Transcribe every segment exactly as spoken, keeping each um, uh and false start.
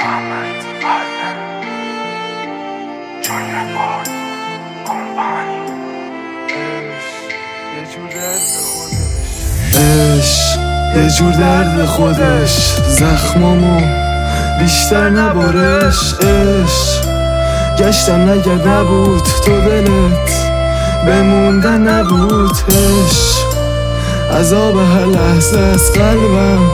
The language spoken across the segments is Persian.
محمد هایدر جای رکورد کمپانی. عشق یه جور درد خودش، زخمامو بیشتر نبارش. عشق گشتم نگرد نبود تو دلت بموندن نبود. عشق عذاب هر لحظه از قلبم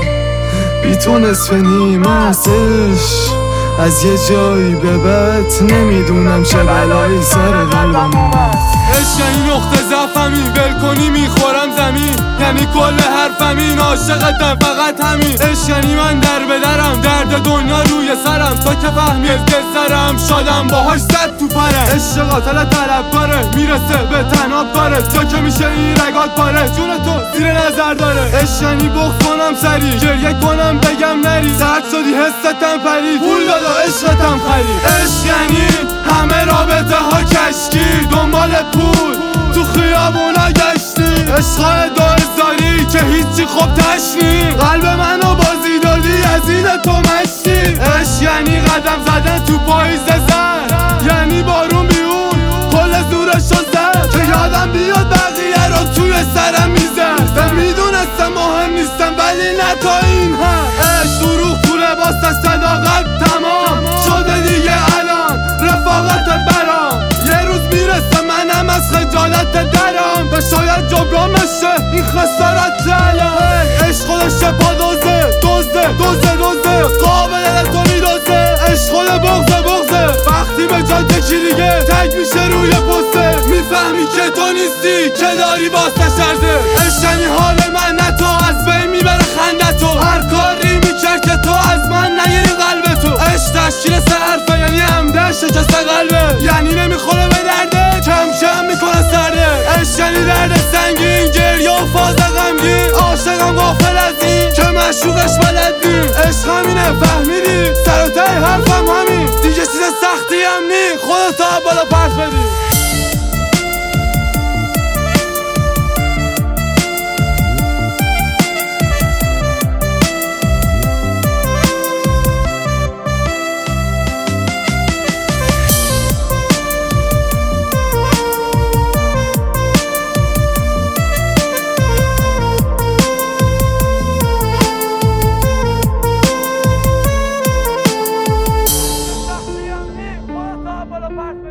بی تو نصف نیم است. عشق از یه جایی به بعد نمیدونم چه بلایی سر قلبم اومد. عشق یعنی نقطه ضعفمی، ول کنی میخورم زمین، یعنی کل حرفمین عاشقتم فقط همین. عشق یعنی من در بدرم، درد دنیا روی سرم، تا که فهمی از سرم شادم باهاش زد تو پرم. عشق قاتل طلبکاره، میرسه به تناب کاره، جا که میشه این رگات پاره، جون تو زیر نظر داره. عشق یعنی بغض کنم سری، گریه کنم بگم نری، سرد شدی حستم پرید، پول دادا عشقتم خرید. عشق یعنی همه رابطه ها کشکی، دنبال پول تو خیابونا گشتی، عشقای دو هزاری که هیچی خوب تشنی، قلب منو بازی دادی از این تو مشتی. عشق یعنی قدم زدن تو پاییز زد، یعنی بارون بیون کل زورشو زد، که یادم بیاد بقیه رو توی سرم میزد، و میدونستم مهم نیستم ولی نه تا این هم. عشق دروغ تو لباس صداقت تمام شده دیگه الان رفاقت برام، یه روز میرسه منم از خجالت درم، و شاید جبران بشه این خسارت الان. عشق خودش پا دوزه دوزه دوزه دوزه قابل تو میدوزه، عشق خود بغزه بغزه، وقتی به جا تکی دیگه تک میشه روی پسته، میفهمی که تو نیستی که داری واسه شرده. عشق یعنی حال من نه تو از بین میبره خنده تو، هر کاری میکرد که تو از من نگیری قلب تو. عشق تشکیل سه حرفه، یعنی همده شکست قلبه، یعنی نمیخوره به درده کم کم میکنه سرده. عشق یعنی درد سنگین، گریه و فاز غمگین، عاشقم غافل از این که معشوقش بلد نی. عشق همینه فهمیدی، سر و ته حرفم همین، دیگه چیز سختی هم نی، خودتو بالا پرت بدی. Bye.